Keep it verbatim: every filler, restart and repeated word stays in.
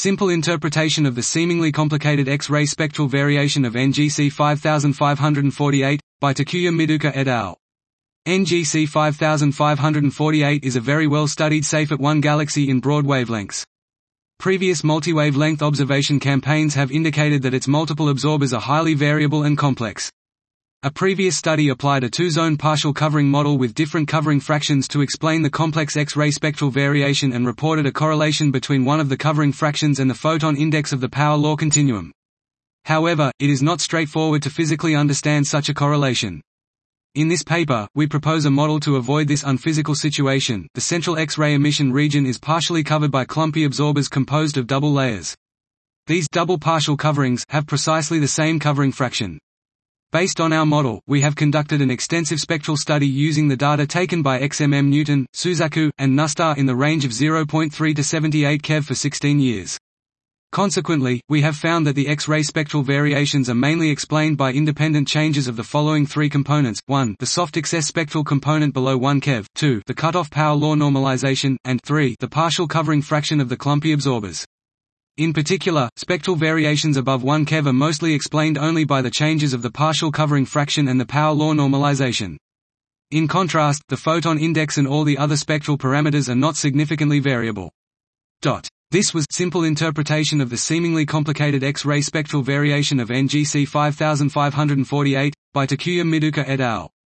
Simple interpretation of the seemingly complicated X-ray spectral variation of N G C five five four eight, by Takuya Miduka et al. N G C five five four eight is a very well-studied safe at one galaxy in broad wavelengths. Previous multi-wavelength observation campaigns have indicated that its multiple absorbers are highly variable and complex. A previous study applied a two-zone partial covering model with different covering fractions to explain the complex X-ray spectral variation and reported a correlation between one of the covering fractions and the photon index of the power law continuum. However, it is not straightforward to physically understand such a correlation. In this paper, we propose a model to avoid this unphysical situation. The central X-ray emission region is partially covered by clumpy absorbers composed of double layers. These double partial coverings have precisely the same covering fraction. Based on our model, we have conducted an extensive spectral study using the data taken by X M M Newton, Suzaku, and Nustar in the range of zero point three to seventy-eight keV for sixteen years. Consequently, we have found that the X-ray spectral variations are mainly explained by independent changes of the following three components: one the soft excess spectral component below one keV, two the cutoff power law normalization, and three the partial covering fraction of the clumpy absorbers. In particular, spectral variations above one keV are mostly explained only by the changes of the partial covering fraction and the power law normalization. In contrast, the photon index and all the other spectral parameters are not significantly variable. This was simple interpretation of the seemingly complicated X-ray spectral variation of N G C five five four eight, by Takuya Miduka et al.